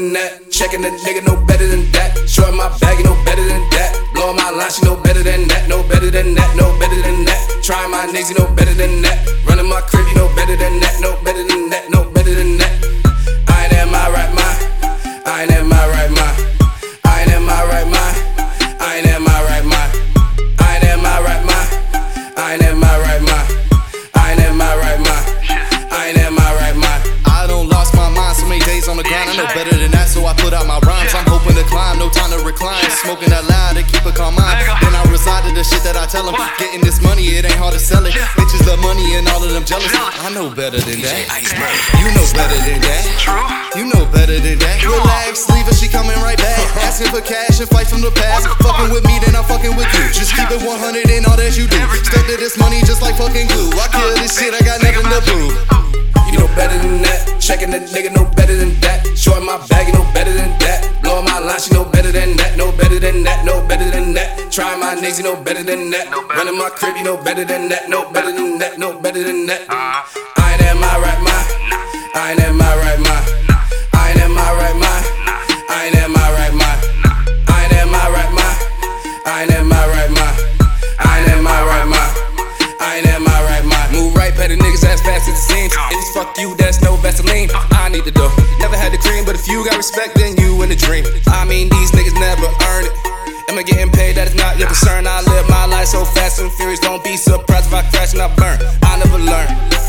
than that. Checking the nigga, no better than that. Shorting my bag, you know better than that. Blowing my line, she know better than that. No better than that, no better than that. Trying my niggas, you know better than that. Running my crib, you know better than that. No better than that, no better than that. I ain't in my right mind. I ain't in my right mind. I ain't in my right mind. I ain't in my right mind. I ain't in my right mind. I ain't in my right mind. I ain't in my right mind. I ain't in my right mind. I done lost my mind so many days on the grind. I know better than that, so I put out my rhymes. I'm hoping to climb, no time to recline. Smoking that loud to keep a calm mind. Then I reside to the shit that I tell them. Getting this money, it ain't hard to sell it. Bitches love money and all of them jealous. I know better than that. You know better than that. You know better than that. Relax, leave her, she coming right back. Asking for cash and fight from the past. Fucking with me, then I'm fucking with you. Just keep it 100 in all that you do. Stuck to this money just like fucking glue. I kill this shit, I got nothing to prove. You know better than that. Checking the nigga, no better than that. Shorting my bag, you know better than that. Blowing my line, she know better than that. No better than that, no better than that. Trying my niggas, you know better than that. Running my crib, you know better than that. No better than that, no better than that. I ain't in my right mind. I ain't in my right mind. I ain't in my right mind. I ain't in my right mind. I ain't in my right mind. I ain't in my right mind. I ain't in my right mind. I ain't in my right mind. Move right, petty niggas ass fast as it seems. If it's fuck you, that's no Vaseline. I need the dough. Never had the cream, but if you got respect, then you in the dream. I mean, these niggas never earn it. Am I getting paid? That is not your concern. I live my life so fast and furious. Don't be surprised if I crash and I burn. I never learn.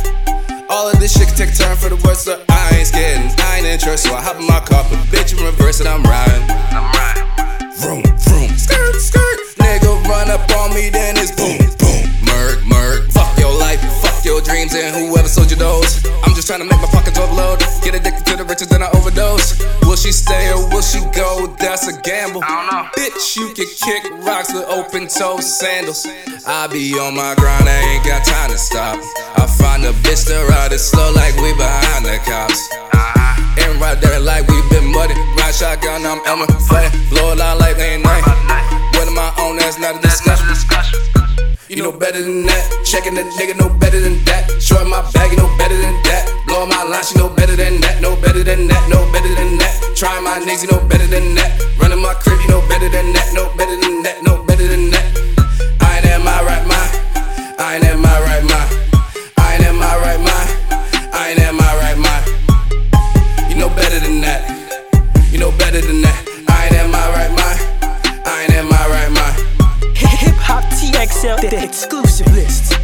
All of this shit can take a turn for the worse, so I ain't scared and I ain't interested. So I hop in my car, put bitch in reverse and I'm riding. Vroom, vroom, skirt, skirt. Nigga run up on me, then it's boom, boom. Murk, murk. Fuck your life, fuck your dreams, and whoever sold you those. I'm just trying to make my pockets overload. Get addicted to the riches, then I overdose. Will she stay or will she go? That's a gamble. I don't know. Bitch, you can kick rocks with open toe sandals. I be on my grind, I ain't got time to stop. I find a bitch to ride it slow like we behind the cops. And right there like we been muddy. Ride shotgun, I'm Elmer Fudd. Blow it out like they ain't nothing. What am I on? That's not a discussion. You know better than that. Checking the nigga, no better than that. Shorting my bag, you know better than that. Blowing my line, she know better than that. No better than that, no better than that. Trying my niggas, you know better than that. Running my crib, you know better than that. No better than that, no better than that. I ain't in my right mind. I ain't in my right mind. I ain't in my right mind. I ain't in my right mind. You know better than that. You know better than that. I ain't in my right mind. I ain't in my right mind. Hip Hop TXL, the exclusive list.